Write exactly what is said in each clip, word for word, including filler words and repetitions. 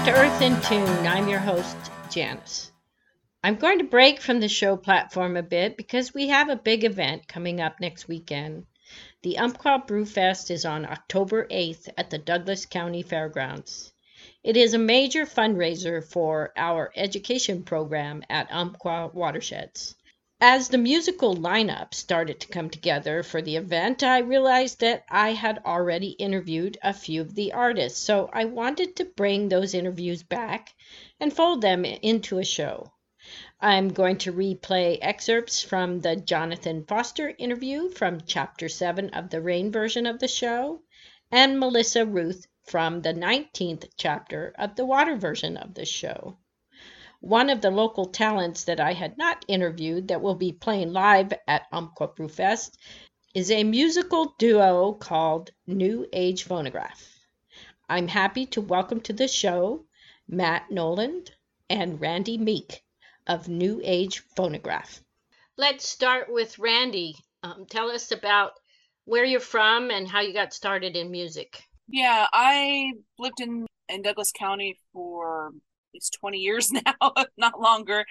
to Earth in Tune. I'm your host, Janice. I'm going to break from the show platform a bit because we have a big event coming up next weekend. The Umpqua Brewfest is on October eighth at the Douglas County Fairgrounds. It is a major fundraiser for our education program at Umpqua Watersheds. As the musical lineup started to come together for the event, I realized that I had already interviewed a few of the artists, so I wanted to bring those interviews back and fold them into a show. I'm going to replay excerpts from the Jonathan Foster interview from Chapter seven of the Rain version of the show, and Melissa Ruth from the nineteenth chapter of the Water version of the show. One of the local talents that I had not interviewed that will be playing live at Umpqua Brewfest is a musical duo called New Age Phonograph. I'm happy to welcome to the show Matt Noland and Randy Meek of New Age Phonograph. Let's start with Randy. Um, tell us about where you're from and how you got started in music. Yeah, I lived in, in Douglas County for at least twenty years now, if not longer.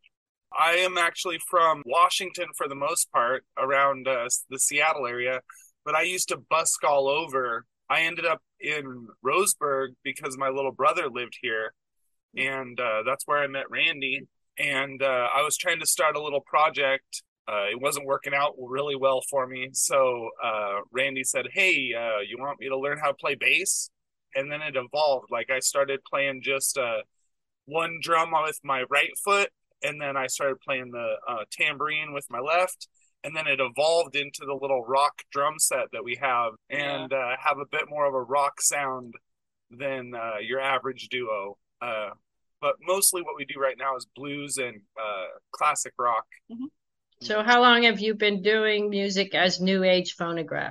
I am actually from Washington for the most part, around uh, the Seattle area, but I used to busk all over. I ended up in Roseburg because my little brother lived here, and uh, that's where I met Randy. And uh, I was trying to start a little project. Uh, it wasn't working out really well for me, so uh, Randy said, hey, uh, you want me to learn how to play bass? And then it evolved. Like, I started playing just uh, one drum with my right foot, and then I started playing the uh, tambourine with my left, and then it evolved into the little rock drum set that we have, and yeah. uh, have a bit more of a rock sound than uh, your average duo. Uh, but mostly what we do right now is blues and uh, classic rock. Mm-hmm. So how long have you been doing music as New Age Phonograph?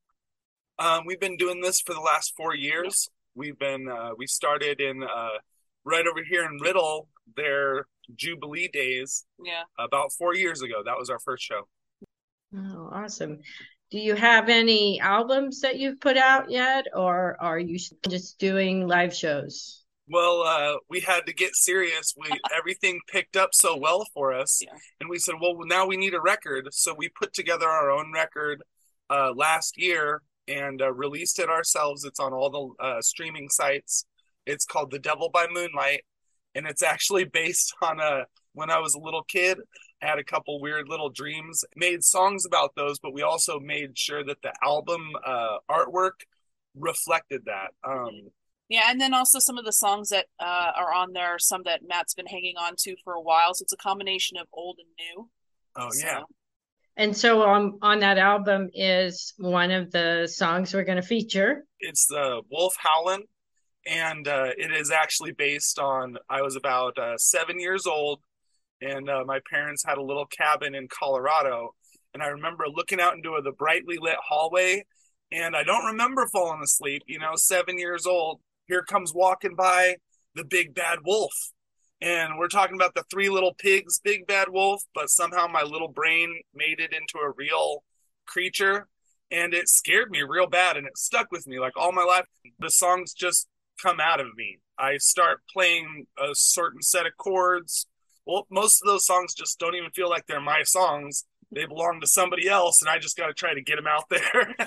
Um, we've been doing this for the last four years. We've been, uh, we started in... Uh, right over here in Riddle, their Jubilee days. Yeah. About four years ago. That was our first show. Oh, awesome. Do you have any albums that you've put out yet, or are you just doing live shows? Well, uh, we had to get serious. We everything picked up so well for us. Yeah. And we said, well, now we need a record. So we put together our own record uh, last year and uh, released it ourselves. It's on all the uh, streaming sites. It's called The Devil by Moonlight, and it's actually based on a, when I was a little kid, I had a couple weird little dreams, made songs about those, but we also made sure that the album uh, artwork reflected that. Um, yeah, and then also some of the songs that uh, are on there are some that Matt's been hanging on to for a while, so it's a combination of old and new. Oh, so. yeah. And so on, on that album is one of the songs we're going to feature. It's the Wolf Howlin'. And uh, it is actually based on, I was about uh, seven years old, and uh, my parents had a little cabin in Colorado. And I remember looking out into the brightly lit hallway, and I don't remember falling asleep, you know, seven years old. Here comes walking by the big bad wolf. And we're talking about the Three Little Pigs, big bad wolf, but somehow my little brain made it into a real creature. And it scared me real bad, and it stuck with me like all my life. The songs just come out of me. I start playing a certain set of chords. Well, most of those songs just don't even feel like they're my songs. They belong to somebody else, and I just got to try to get them out there.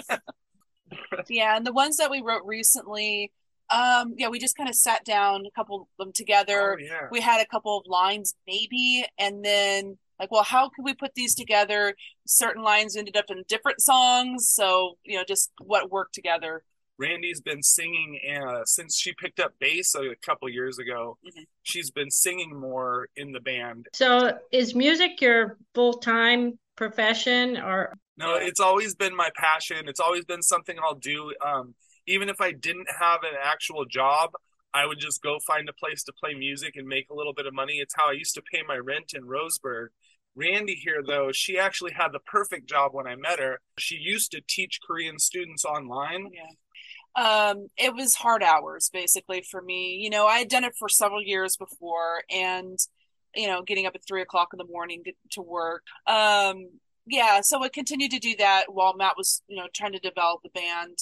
Yeah, and the ones that we wrote recently, um, yeah, we just kind of sat down, a couple of them together. Oh, yeah. We had a couple of lines maybe, and then like, well, how could we put these together? Certain lines ended up in different songs, so, you know, just what worked together. Randy's been singing uh, since she picked up bass a couple years ago. Mm-hmm. She's been singing more in the band. So is music your full-time profession? Or No, it's always been my passion. It's always been something I'll do. Um, even if I didn't have an actual job, I would just go find a place to play music and make a little bit of money. It's how I used to pay my rent in Roseburg. Randy here, though, she actually had the perfect job when I met her. She used to teach Korean students online. Yeah. Um, it was hard hours basically for me. You know, I had done it for several years before, and, you know, getting up at three o'clock in the morning to, to work. Um, yeah. So I continued to do that while Matt was, you know, trying to develop the band.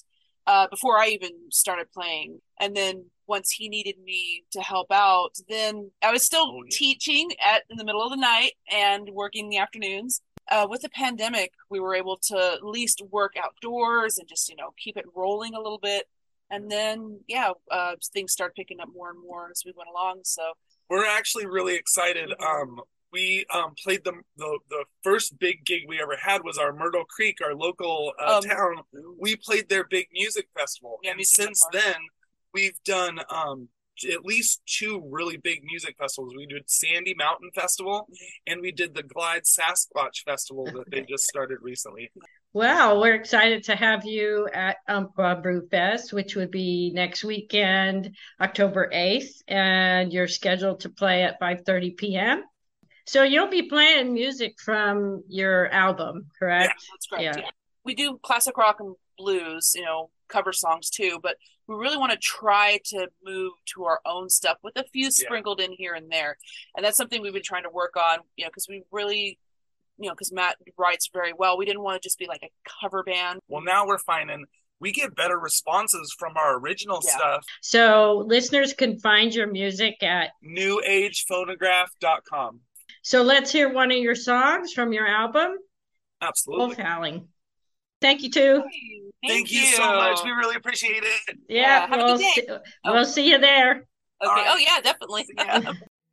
uh, before I even started playing. And then once he needed me to help out, then I was still oh, yeah. teaching at in the middle of the night and working in the afternoons. Uh, with the pandemic, we were able to at least work outdoors and just, you know, keep it rolling a little bit. And then, yeah, uh, things started picking up more and more as we went along. So we're actually really excited. Um, we um, played the, the the first big gig we ever had was our Myrtle Creek, our local uh, um, town. We played their big music festival, yeah, and music since festival. then we've done um, at least two really big music festivals. We did Sandy Mountain Festival, and we did the Glide Sasquatch Festival that they just started recently. Well, we're excited to have you at Umpqua Brew Fest, which would be next weekend, October eighth, and you're scheduled to play at five thirty p.m. So you'll be playing music from your album, correct? Yeah, that's correct. Yeah. Yeah. We do classic rock and blues, you know, cover songs too, but we really want to try to move to our own stuff with a few sprinkled yeah. in here and there. And that's something we've been trying to work on, you know, because we really, you know, because Matt writes very well. We didn't want to just be like a cover band. Well, now we're finding we get better responses from our original yeah. stuff. So listeners can find your music at new age phonograph dot com. So let's hear one of your songs from your album. Absolutely. Wolf Howling. Thank you, too. Thank, Thank you. you so much. We really appreciate it. Yeah, yeah we'll, see, oh. we'll see you there. Okay. Right. Oh, yeah, definitely. Yeah.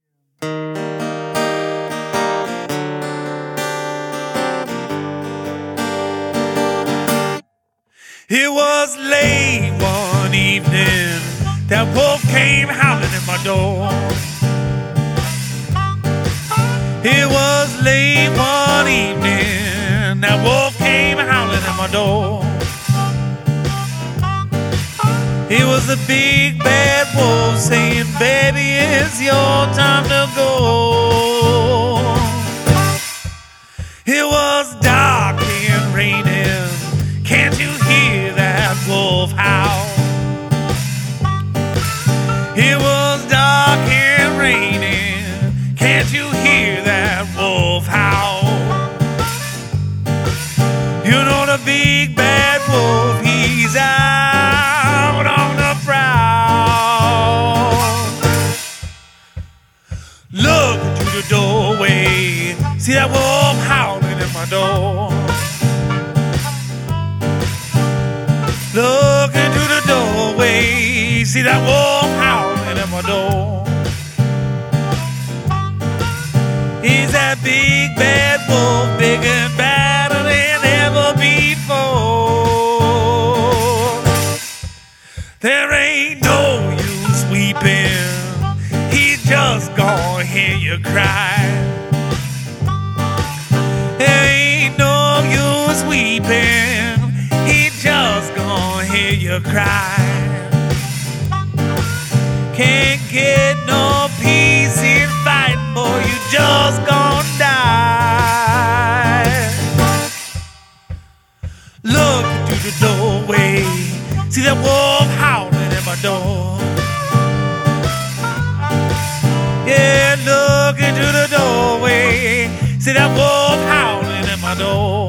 It was late one evening, that wolf came howling at my door. It was late one evening, that wolf came howling at my door. It was a big bad wolf saying, baby, it's your time to go. It was dark and raining, can't you hear that wolf howl? It was dark and raining, can't you hear that wolf howl? You know the big bad wolf, he's out on the prowl. Look into the doorway, see that wolf howling at my door. Look into the doorway, see that wolf howling at my door. He's that big bad wolf, big and badder than ever before. There ain't no use weeping, he's just gonna hear you cry. There ain't no use weeping, he's just gonna hear you cry. Can't get no peace in fighting, boy, you just gonna die. Look into the doorway, see that wolf howling at my door. Yeah, look into the doorway, see that wolf howling at my door.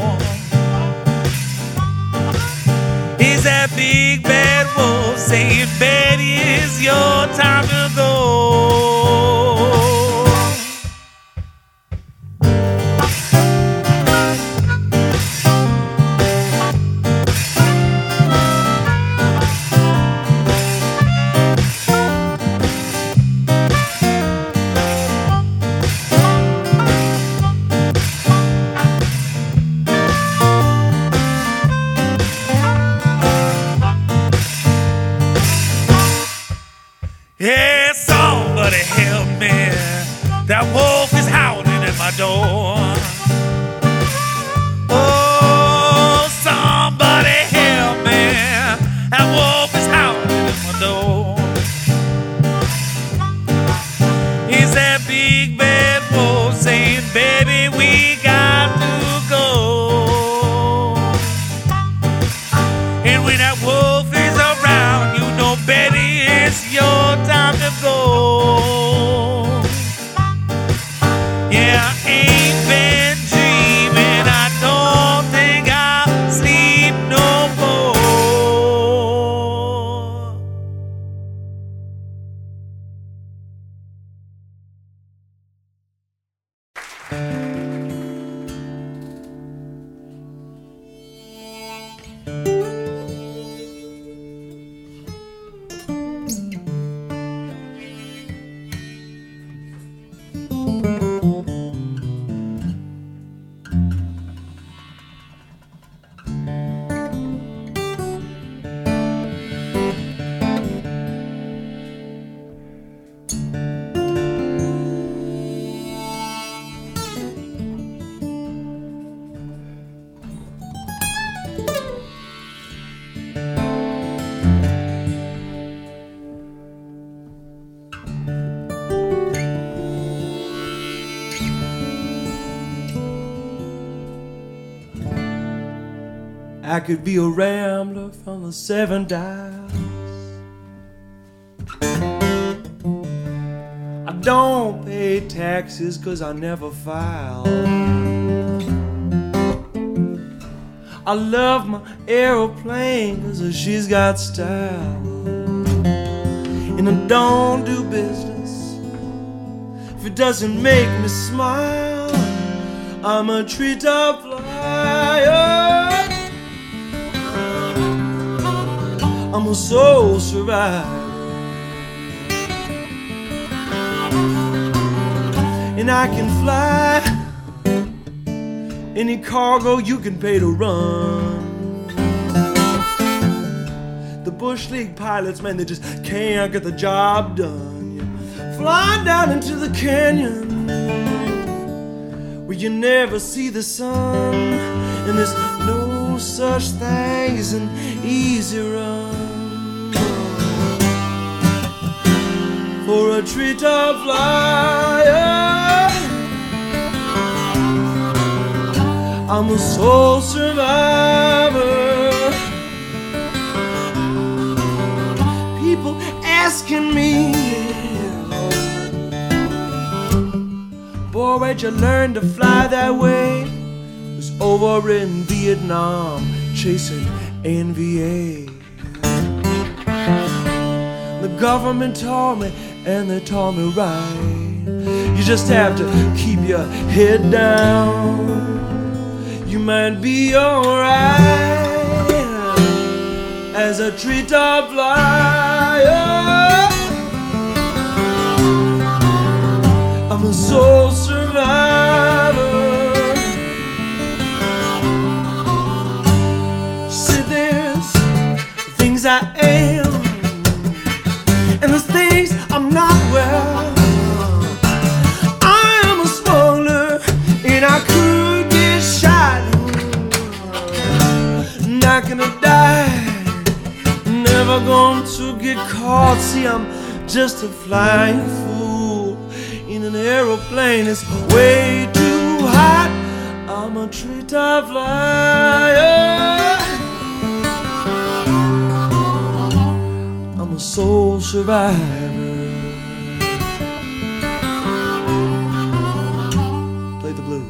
Is that big bad wolf saying, Betty, it's your time to go. Yeah, so I could be a rambler from the Seven Dials. I don't pay taxes 'cause I never file. I love my aeroplane 'cause she's got style. And I don't do business if it doesn't make me smile. I'm a treetop flyer. I'm a soul survivor. And I can fly any cargo you can pay to run. The Bush League pilots, man, they just can't get the job done. You're flying down into the canyon where you never see the sun, and there's no such thing as an easy run. For a treetop flyer, I'm a soul survivor. People asking me, boy, where'd you learn to fly that way? It was over in Vietnam, chasing N V A. The government taught me, and they taught me right. You just have to keep your head down. You might be alright as a treetop flyer. I'm a soul survivor. See, there's things I am, and there's things I'm not. Well, I am a smuggler, and I could get shot. Not gonna die, never going to get caught. See, I'm just a flying fool in an aeroplane. It's way too hot. I'm a treetop flyer. I'm a soul survivor. Play the blues.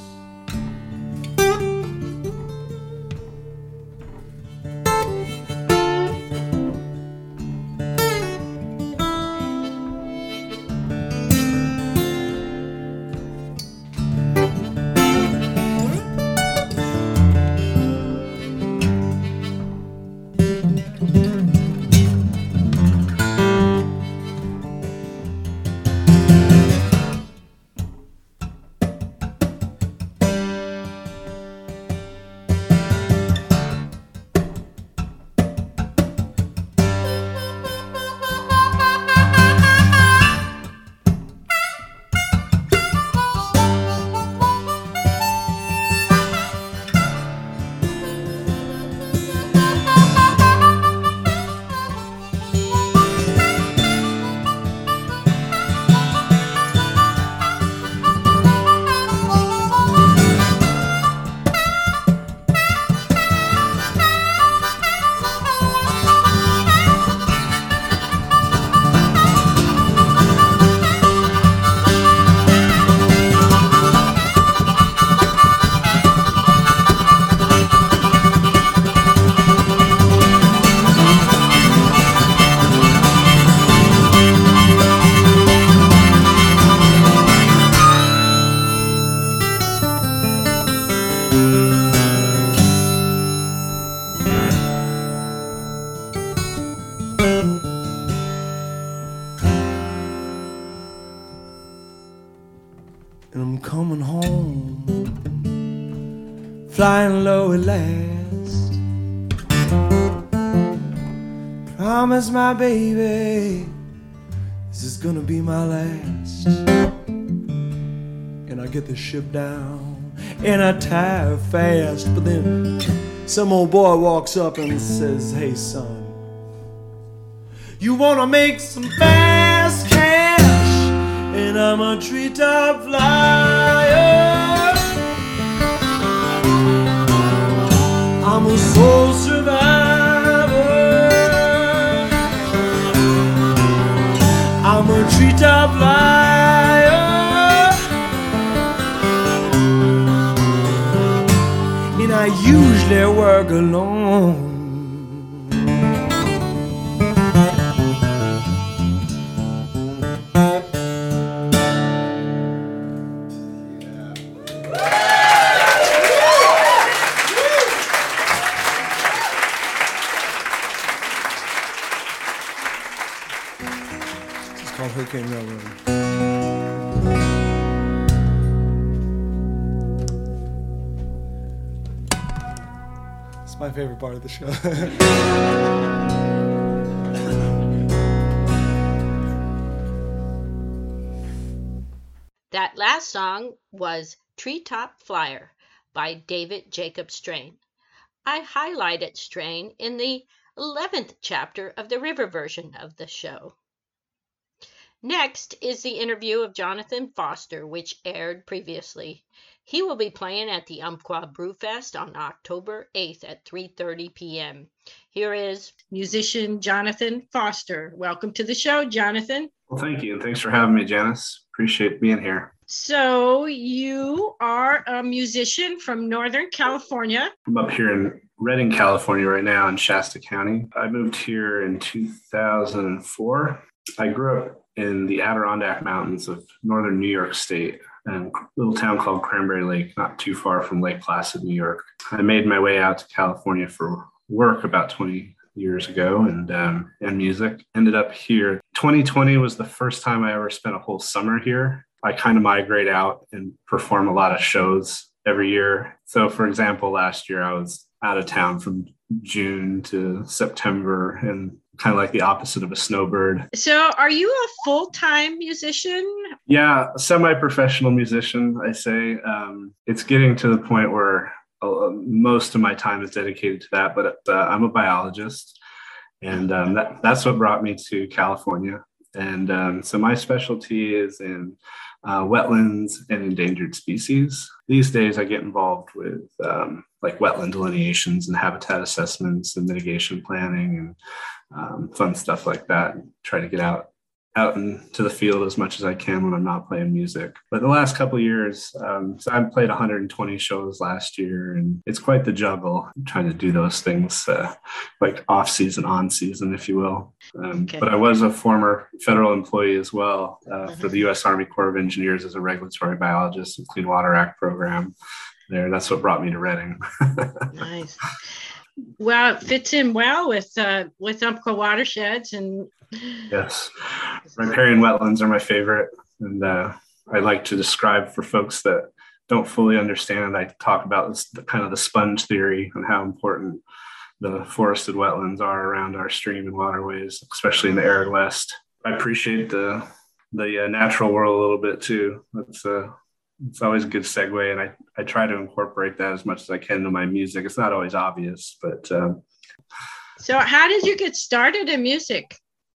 And I'm coming home, flying low at last. Promise my baby, this is gonna be my last. And I get the ship down, and I tire fast. But then some old boy walks up and says, hey son, you wanna make some fast cash? And I'm a treetop flyer. I'm I'm a soul survivor. I'm a treetop flyer, and I usually work alone. Hurricane Railroad. It's my favorite part of the show. That last song was Treetop Flyer by David Jacob Strain. I highlighted Strain in the eleventh chapter of the River version of the show. Next is the interview of Jonathan Foster, which aired previously. He will be playing at the Umpqua Brewfest on October eighth at three thirty p.m. Here is musician Jonathan Foster. Welcome to the show, Jonathan. Well, thank you. And thanks for having me, Janice. Appreciate being here. So you are a musician from Northern California. I'm up here in Redding, California right now in Shasta County. I moved here in two thousand four. I grew up in the Adirondack Mountains of northern New York State, in a little town called Cranberry Lake, not too far from Lake Placid, New York. I made my way out to California for work about twenty years ago and um, and music. Ended up here. twenty twenty was the first time I ever spent a whole summer here. I kind of migrate out and perform a lot of shows every year. So, for example, last year I was out of town from June to September, and kind of like the opposite of a snowbird. So are you a full-time musician? Yeah, semi-professional musician, I say. Um, it's getting to the point where uh, most of my time is dedicated to that, but uh, I'm a biologist, and um, that, that's what brought me to California. And um, so my specialty is in uh, wetlands and endangered species. These days I get involved with um, like wetland delineations and habitat assessments and mitigation planning and um, fun stuff like that. Try to get out out into the field as much as I can when I'm not playing music. But the last couple of years, um, so I played one hundred twenty shows last year, and it's quite the juggle trying to do those things uh, like off season, on season, if you will. Um, okay. But I was a former federal employee as well uh, mm-hmm. for the U S Army Corps of Engineers as a regulatory biologist and Clean Water Act program there. That's what brought me to Redding. Nice. Well, it fits in well with uh, with Umpqua watersheds and. Yes, riparian wetlands are my favorite, and uh, I like to describe for folks that don't fully understand. I talk about this the, kind of the sponge theory and how important the forested wetlands are around our stream and waterways, especially in the arid West. I appreciate the the uh, natural world a little bit too. That's uh, it's always a good segue, and I I try to incorporate that as much as I can into my music. It's not always obvious, but. Um, so, how did you get started in music?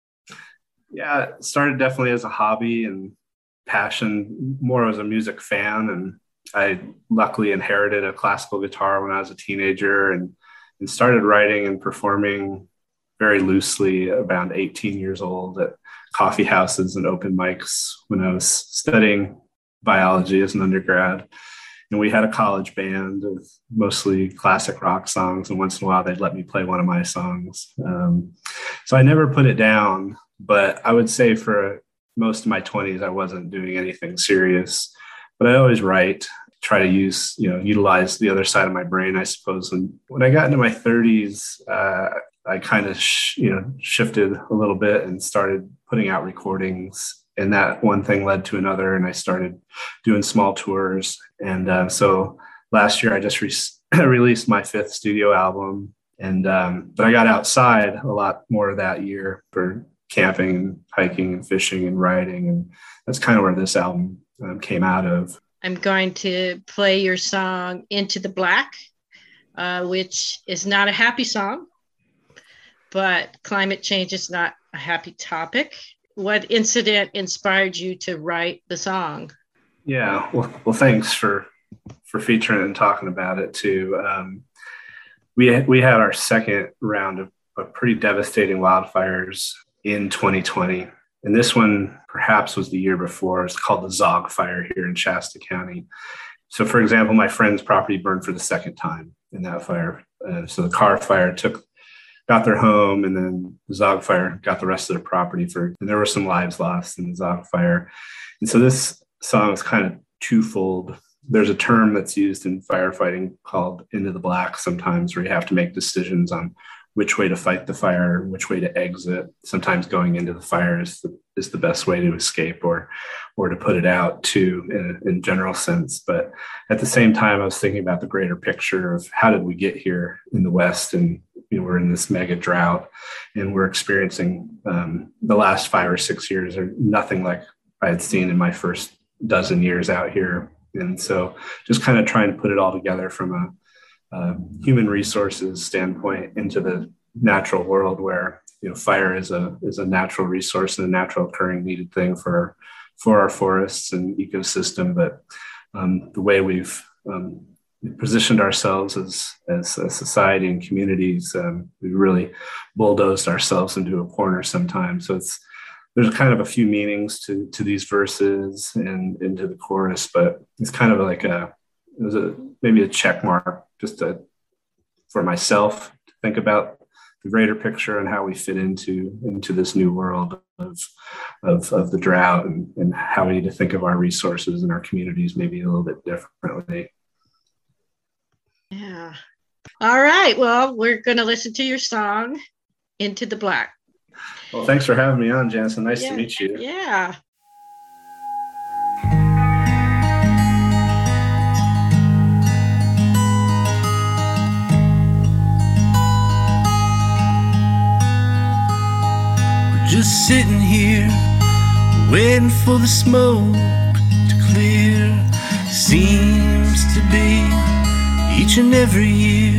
Yeah, it started definitely as a hobby and passion, more as a music fan. And I luckily inherited a classical guitar when I was a teenager and, and started writing and performing very loosely around eighteen years old at coffee houses and open mics when I was studying biology as an undergrad. And we had a college band of mostly classic rock songs. And once in a while, they'd let me play one of my songs. Um, so I never put it down. But I would say for most of my twenties, I wasn't doing anything serious. But I always write, try to use, you know, utilize the other side of my brain, I suppose. And when I got into my thirties, uh, I kind of, sh- you know, shifted a little bit and started putting out recordings. And that one thing led to another. And I started doing small tours. And uh, so last year, I just re- released my fifth studio album. And um, but I got outside a lot more that year for camping and hiking and fishing and writing. And that's kind of where this album um, came out of. I'm going to play your song Into the Black, uh, which is not a happy song, but climate change is not a happy topic. What incident inspired you to write the song? Yeah, well, well thanks for, for featuring it and talking about it too. Um, we had, we had our second round of, of pretty devastating wildfires in twenty twenty. And this one perhaps was the year before. It's called the Zogg Fire here in Shasta County. So, for example, my friend's property burned for the second time in that fire. Uh, so the Carr Fire took, got their home, and then the Zogg Fire got the rest of their property. For, and there were some lives lost in the Zogg Fire. And so this song is kind of twofold. There's a term that's used in firefighting called into the black sometimes, where you have to make decisions on which way to fight the fire, which way to exit. Sometimes going into the fire is the, is the best way to escape or or to put it out too, in a in general sense. But at the same time, I was thinking about the greater picture of how did we get here in the West? And you know, we're in this mega drought, and we're experiencing um, the last five or six years are nothing like I had seen in my first dozen years out here. And so just kind of trying to put it all together from a Uh, human resources standpoint into the natural world, where you know fire is a is a natural resource and a natural occurring needed thing for for our forests and ecosystem. But um, the way we've um, positioned ourselves as as a society and communities, um, we really bulldozed ourselves into a corner sometimes. So it's there's kind of a few meanings to to these verses and into the chorus, but it's kind of like a it was a maybe a check mark just to, for myself to think about the greater picture and how we fit into into this new world of of, of the drought, and, and how we need to think of our resources and our communities maybe a little bit differently. Yeah. All right. Well, we're going to listen to your song, Into the Black. Well, thanks for having me on, Jansen. Nice yeah. to meet you. Yeah. Just sitting here, waiting for the smoke to clear. Seems to be each and every year.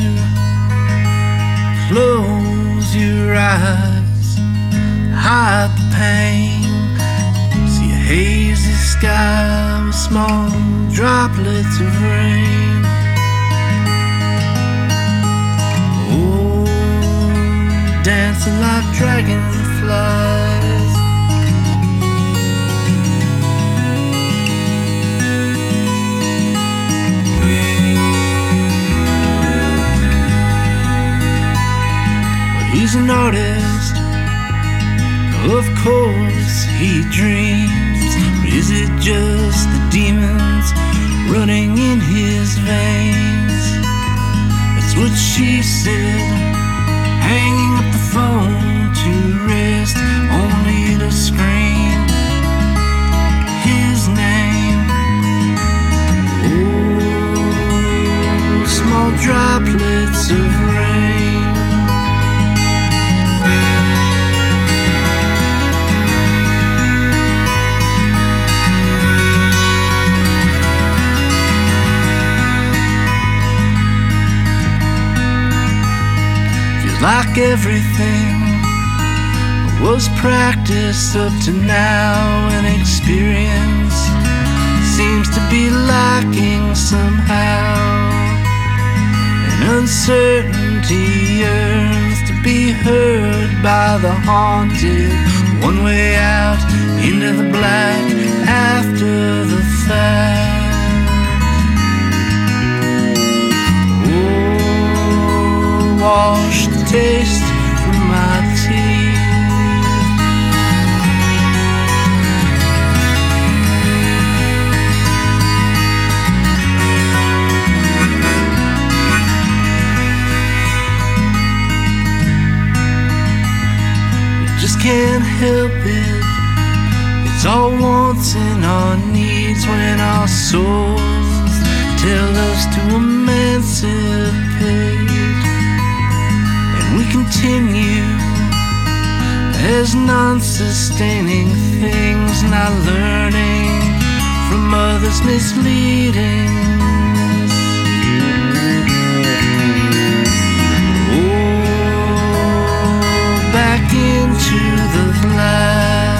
Close your eyes, hide the pain. See a hazy sky with small droplets of rain. Oh, dancing like dragonflies. Well, he's an artist, of course he dreams. Or is it just the demons running in his veins? That's what she said, hanging up the phone to rest, only to scream his name. Oh, small droplets of rain. Feels like everything was practiced up to now, and experience seems to be lacking somehow. And uncertainty yearns to be heard by the haunted. One way out into the black after the fact. Oh, wash the taste from my teeth. Can't help it. It's all wants and our needs when our souls tell us to emancipate. And we continue as non-sustaining things, not learning from others' misleading. Into the black.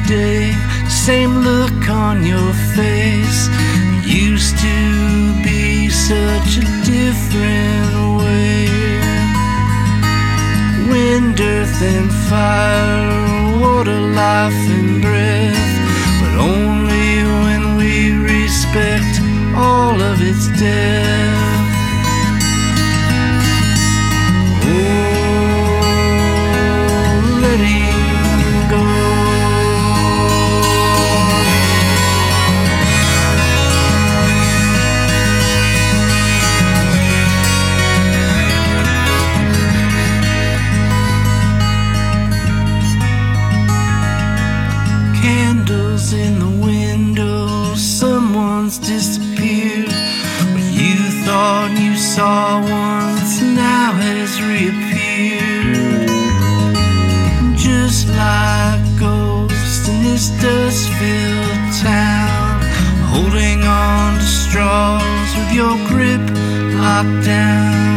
day, same look on your face. Used to be such a different way. Wind, earth, and fire, water, life, and breath, but only when we respect all of its depth. Oh, letting go. Candles in the window, someone's disappeared. What you thought you saw once now has reappeared. Just like ghosts in this dust-filled town, holding on to straws with your grip locked down.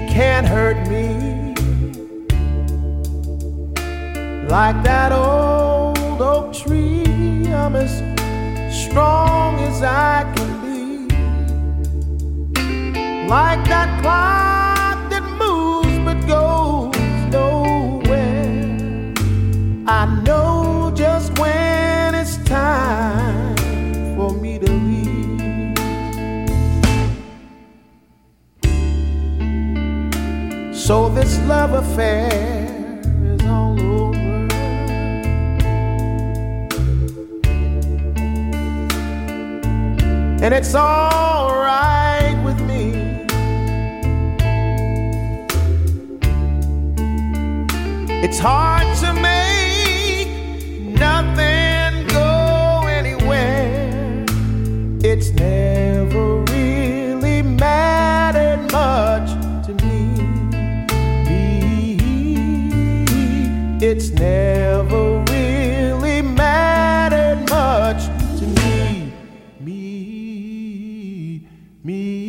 You can't hurt me like that old oak tree. I'm as strong as I can be, like that clock that moves but goes nowhere. I know just when it's time for me to leave. So this love affair is all over, and it's all right with me. It's hard to make nothing go anywhere. It's never really mattered much to me. Me. It's never really mattered much to me. Me. Me.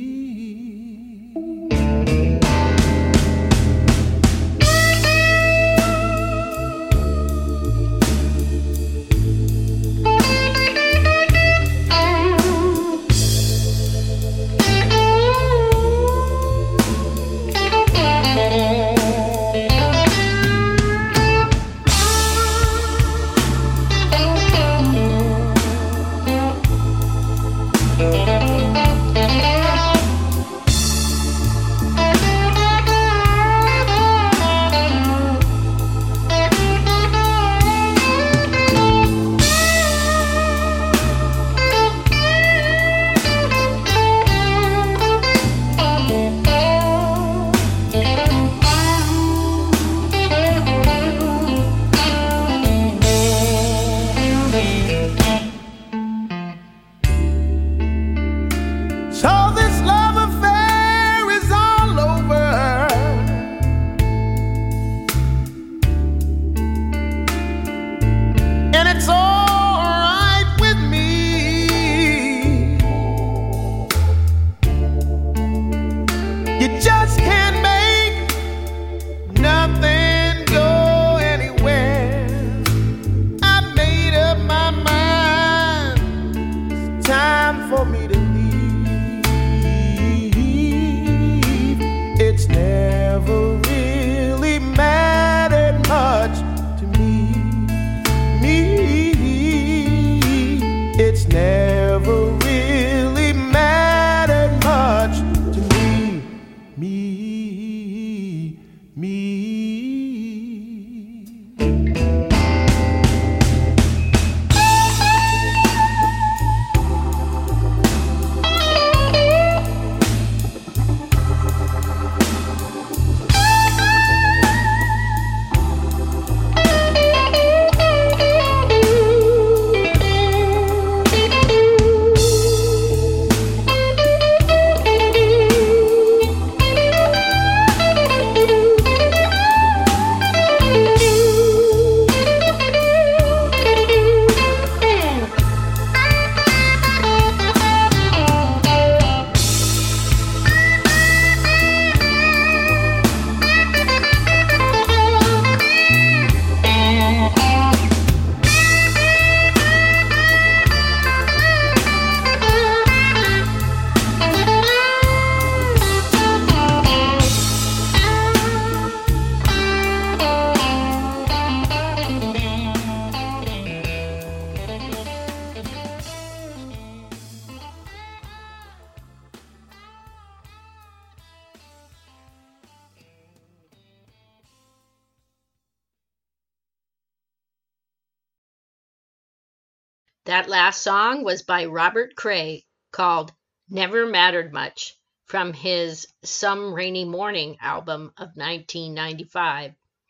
That last song was by Robert Cray, called Never Mattered Much, from his Some Rainy Morning album of nineteen ninety-five.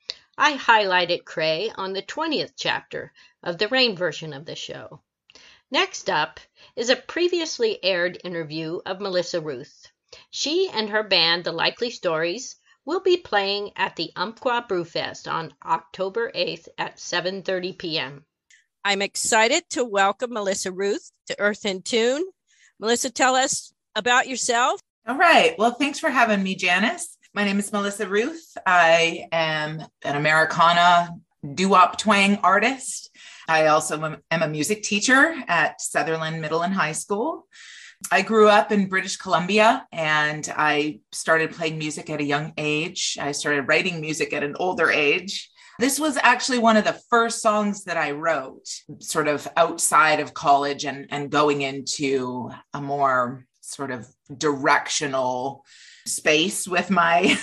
I highlighted Cray on the twentieth chapter of the rain version of the show. Next up is a previously aired interview of Melissa Ruth. She and her band, The Likely Stories, will be playing at the Umpqua Brewfest on October eighth at seven thirty p.m. I'm excited to welcome Melissa Ruth to Earth in Tune. Melissa, tell us about yourself. All right. Well, thanks for having me, Janice. My name is Melissa Ruth. I am an Americana doo-wop twang artist. I also am a music teacher at Sutherland Middle and High School. I grew up in British Columbia and I started playing music at a young age. I started writing music at an older age. This was actually one of the first songs that I wrote sort of outside of college and, and going into a more sort of directional space with my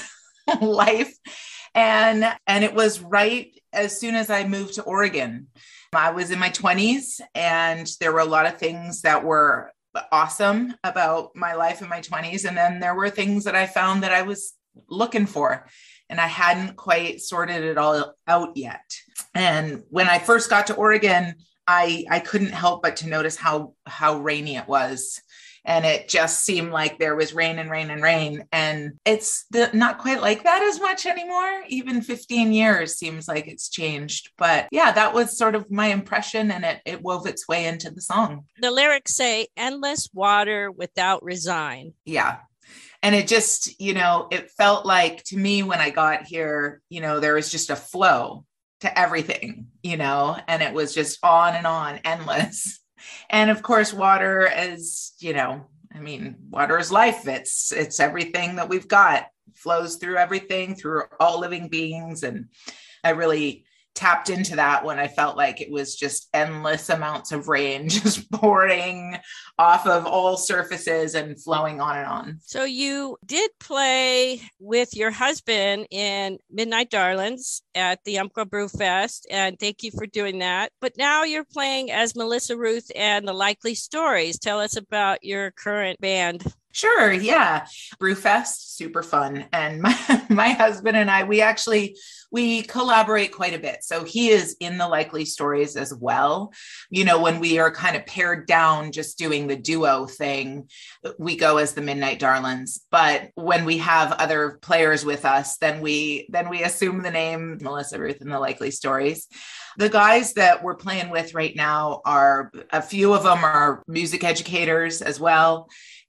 life. And, and it was right as soon as I moved to Oregon. I was in my twenties and there were a lot of things that were awesome about my life in my twenties. And then there were things that I found that I was looking for and I hadn't quite sorted it all out yet. And when I first got to Oregon, I, I couldn't help but to notice how, how rainy it was. And it just seemed like there was rain and rain and rain. And it's the, not quite like that as much anymore. Even fifteen years seems like it's changed. But yeah, that was sort of my impression and it, it wove its way into the song. The lyrics say, endless water without resign. Yeah. And it just, you know, it felt like to me when I got here, you know, there was just a flow to everything, you know, and it was just on and on, endless. And of course, water is, you know, I mean, water is life. It's, it's everything that we've got, it flows through everything, through all living beings. And I really tapped into that when I felt like it was just endless amounts of rain, just pouring off of all surfaces and flowing on and on. So you did play with your husband in Midnight Darlings at the Umpqua Brew Fest, and thank you for doing that. But now you're playing as Melissa Ruth and the Likely Stories. Tell us about your current band. Sure. Yeah. Brewfest, super fun. And my, my husband and I, we actually, we collaborate quite a bit. So he is in the Likely Stories as well. You know, when we are kind of pared down, just doing the duo thing, we go as the Midnight Darlings. But when we have other players with us, then we, then we assume the name Melissa Ruth and the Likely Stories. The guys that we're playing with right now are, a few of them are music educators as well,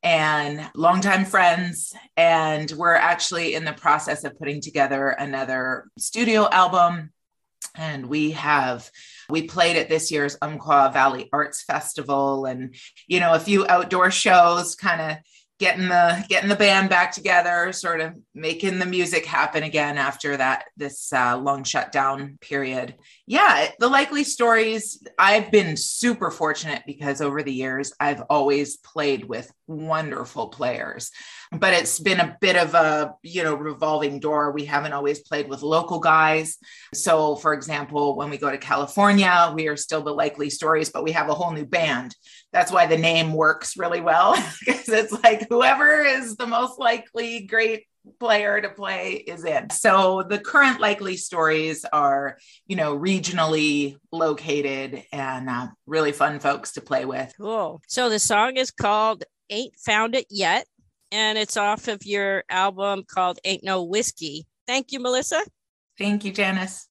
and longtime friends. And we're actually in the process of putting together another studio album. And we have, we played at this year's Umpqua Valley Arts Festival and, you know, a few outdoor shows, kind of getting the, getting the band back together, sort of making the music happen again after that, this uh, long shutdown period. Yeah. The Likely Stories, I've been super fortunate because over the years, I've always played with wonderful players, but it's been a bit of a, you know, revolving door. We haven't always played with local guys. So for example, when we go to California, we are still the Likely Stories, but we have a whole new band. That's why the name works really well, because it's like whoever is the most likely great player to play is in. So the current Likely Stories are, you know, regionally located and uh, really fun folks to play with. Cool. So the song is called Ain't Found It Yet, and it's off of your album called Ain't No Whiskey. Thank you, Melissa. Thank you, Janice.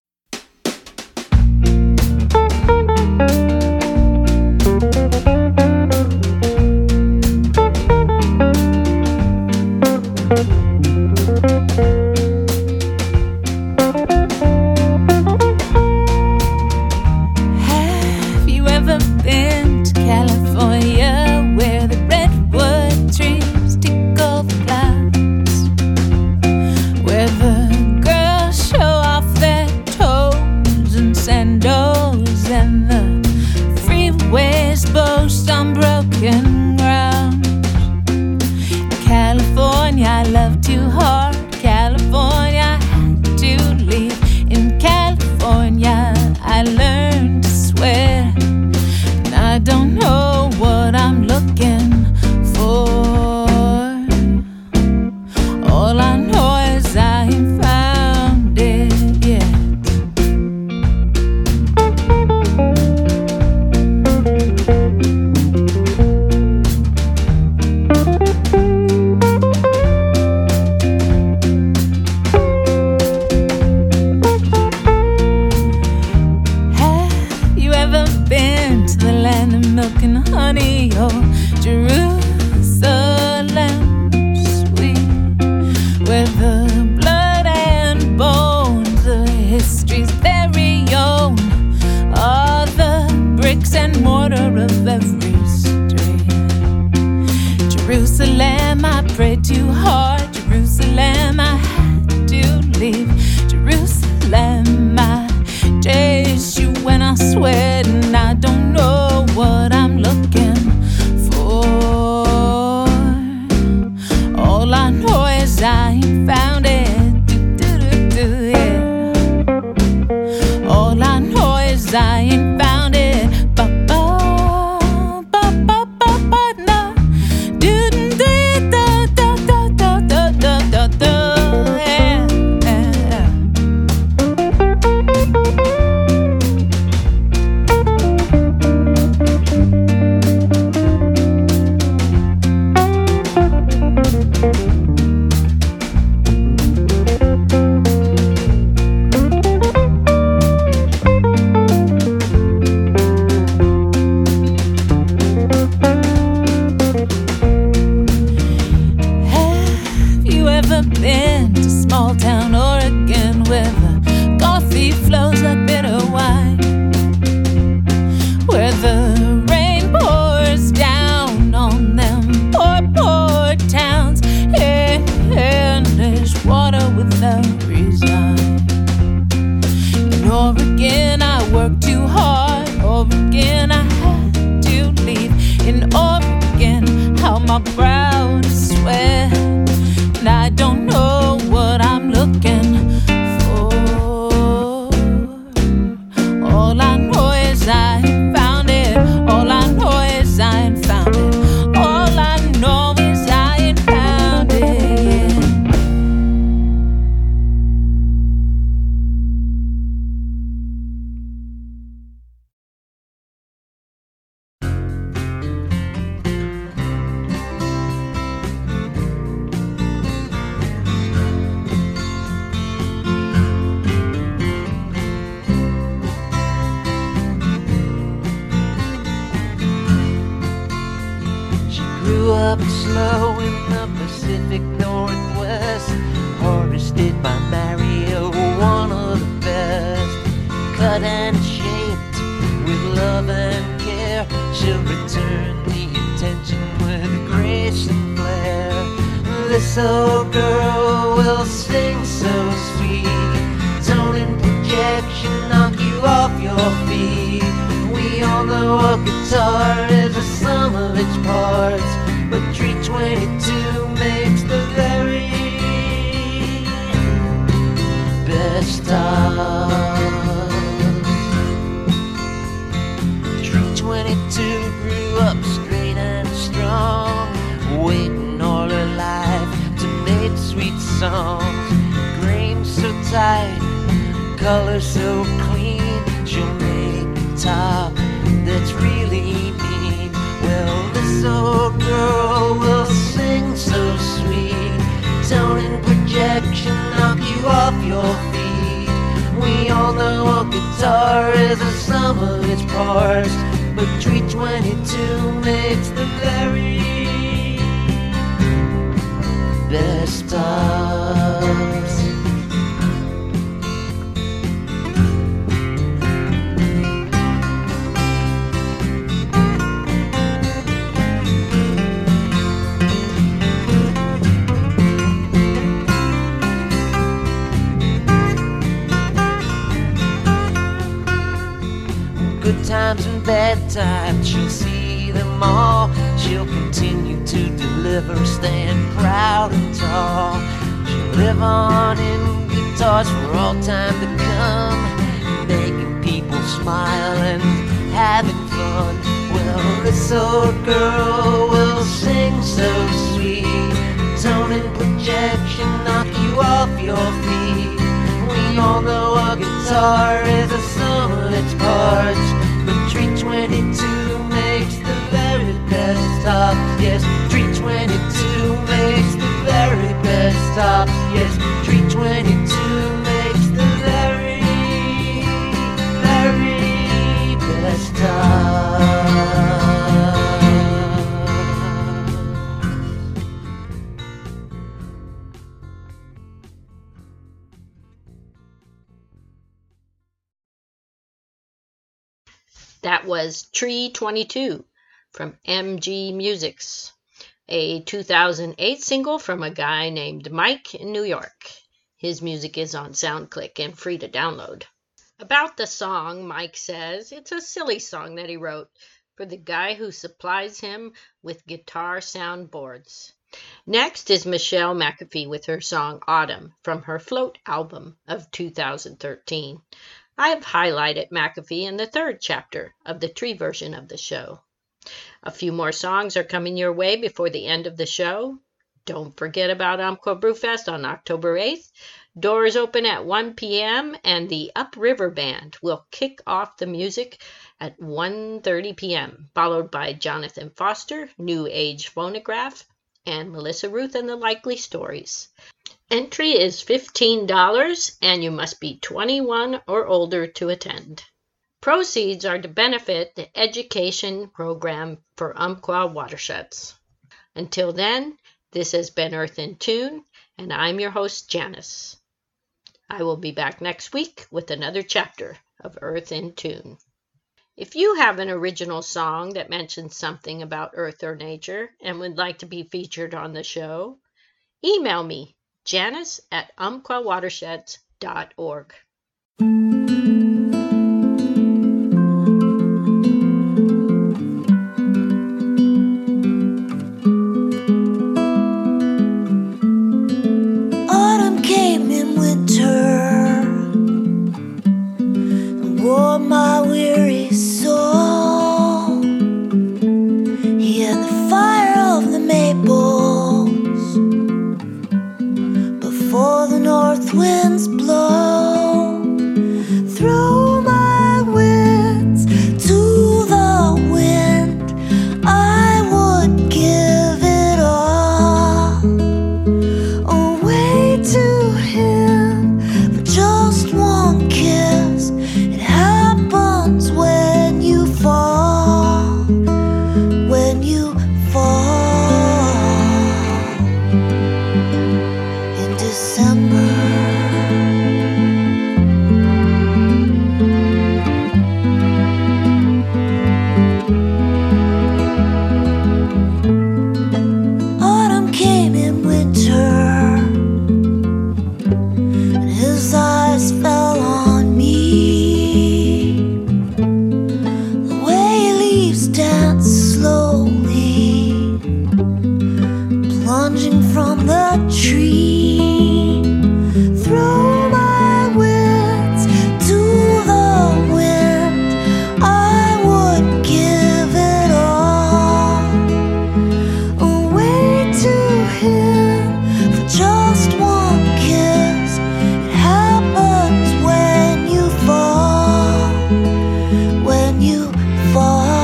Have you ever been to California where the redwood trees tickle the clouds, where the girls show off their toes and sandals and the freeways boast unbroken ground? California, I loved you hard. California, I had to leave. In California, I learned to swear, and I don't know what I'm looking for. All I know is I ain't found it yet. worked too hard. Jerusalem, I had to leave. Jerusalem, I chased you when I sweat, and I don't know what I'm looking for. All I know is I ain't found it. Do, do, do, do, yeah. All I know is I ain't found it. Ba, ba, ba, ba, ba, ba, no. Do, do, do, do, do, do, do, do, do, do, yeah, yeah. Have you ever been to small town Oregon where the coffee flows like bitter wine? Where the rain pours down on them poor, poor towns, and there's water without reason. In Oregon, I worked too hard. Oregon, I had to leave. In Oregon, how my brow to sweat, and I don't know what I'm looking for. All I know is I ain't found it. All I know is I ain't found it. All I know is I ain't found it. Yeah. She grew up slow in the Pacific Northwest, harvested by Mario, one of the best. Cut and shaped with love and care, she'll return the attention with grace and flair. This old girl will sing so sweet, tone and projection knock you off your feet. We all know a guitar is a sum of its parts, but three twenty-two makes the very best of. three twenty-two grew up straight and strong, waiting all her life to make sweet songs. Grain so tight, color so clean, she'll make a top that's really mean. Well, this old girl will sing so sweet, tone and projection knock you off your feet. We all know a guitar is a sum of its parts, but three twenty-two makes the very best of. Good times and bad times, she'll see them all. She'll continue to deliver, stand proud and tall. She'll live on in guitars for all time to come, making people smile and having fun. Well, this old girl will sing so sweet, tone and projection knock you off your feet. We all know a guitar is a sum of its parts, but three twenty-two makes the very best top. Yes, three twenty-two makes the very best top. Yes, three twenty-two makes the very, very best top. That was Tree twenty-two from M G Musics, a two thousand eight single from a guy named Mike in New York. His music is on SoundClick and free to download. About the song, Mike says it's a silly song that he wrote for the guy who supplies him with guitar soundboards. Next is Michelle McAfee with her song Autumn from her Float album of two thousand thirteen. I have highlighted McAfee in the third chapter of the tree version of the show. A few more songs are coming your way before the end of the show. Don't forget about Umpqua Brewfest on October eighth. Doors open at one p.m. and the Upriver Band will kick off the music at one thirty p.m., followed by Jonathan Foster, New Age Phonograph, and Melissa Ruth and the Likely Stories. Entry is fifteen dollars and you must be twenty-one or older to attend. Proceeds are to benefit the education program for Umpqua watersheds. Until then, this has been Earth in Tune, and I'm your host, Janice. I will be back next week with another chapter of Earth in Tune. If you have an original song that mentions something about Earth or nature and would like to be featured on the show, email me, Janice at umpqua watersheds dot org. My weary soul, he had the fire of the maples before the north winds blow. Throw my wits to the wind, I would give it all away to him for just one kiss. When you fall, when you fall in December. Autumn came in winter, and his eyes fell on me. Dance slowly, plunging from the tree. Throw my wits to the wind, I would give it all away to him for just one kiss. It happens when you fall, when you fall.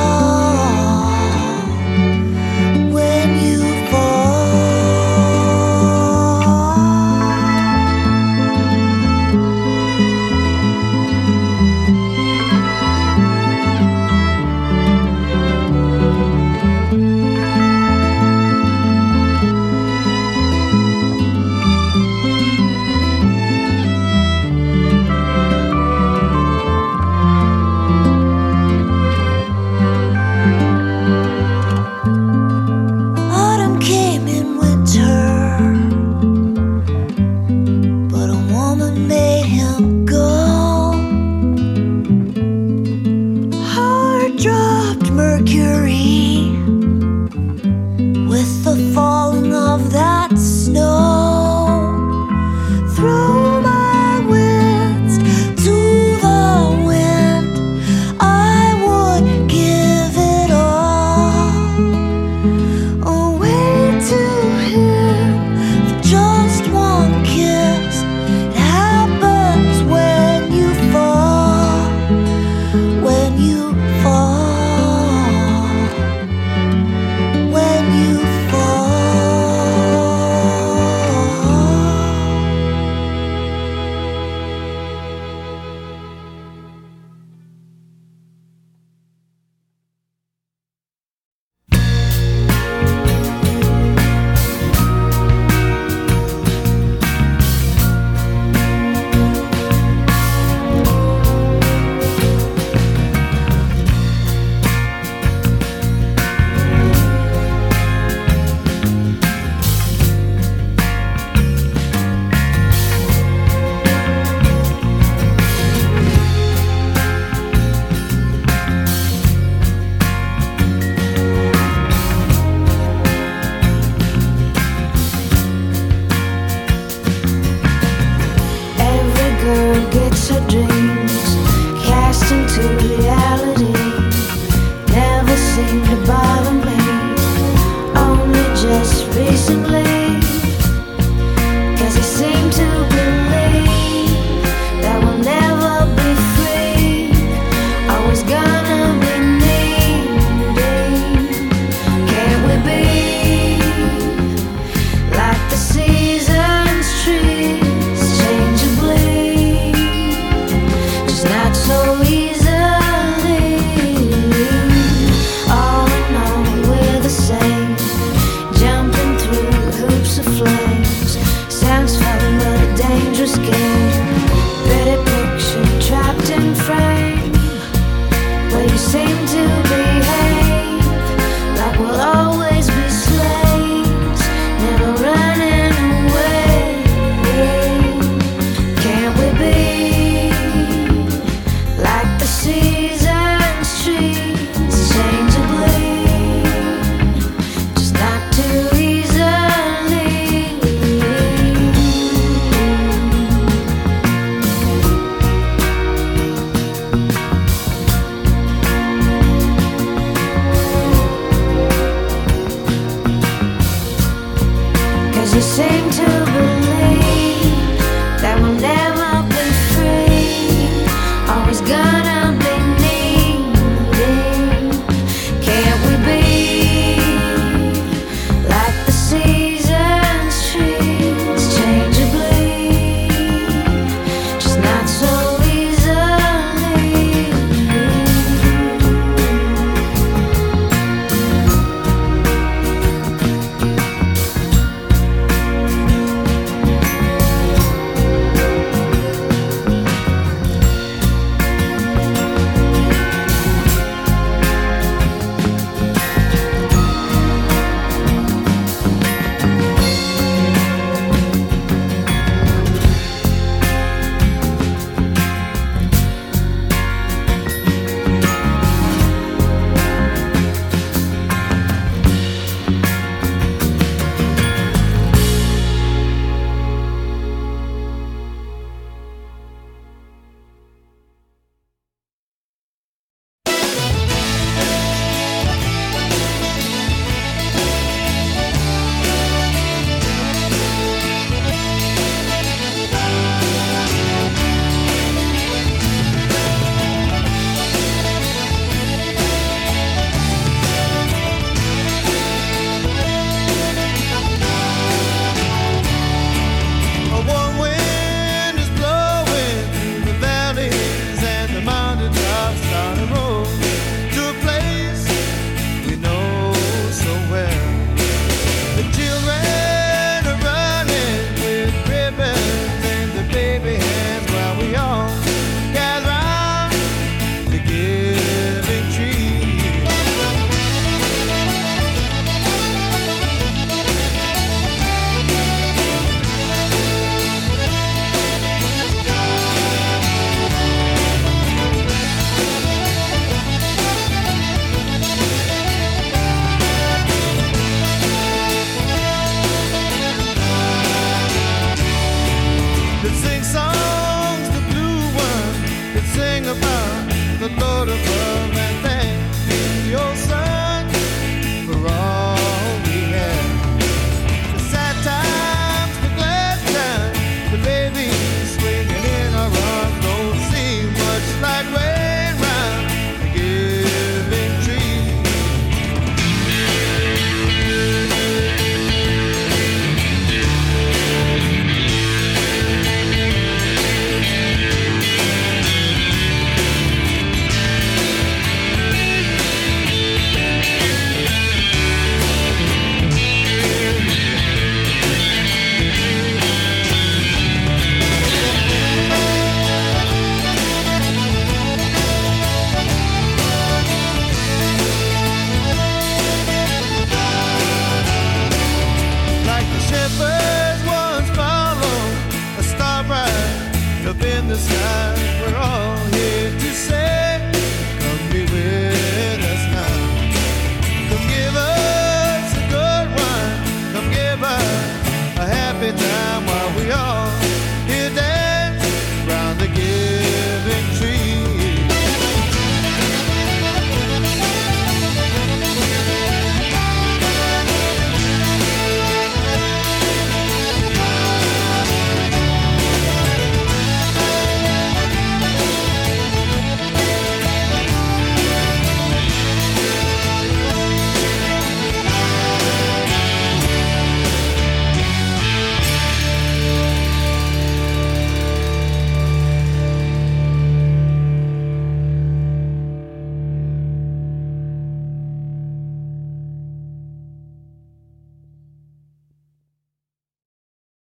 When you fall. seasons, trees changeably, just not so easily. All in all, we're the same, jumping through hoops of flames. Sounds fun, but a dangerous game. Pretty picture trapped in frame, where you seem to behave like we'll always be slaves, never running away. Can't we be like the seasons, trees changeably, just not too easily. Cause you seem to believe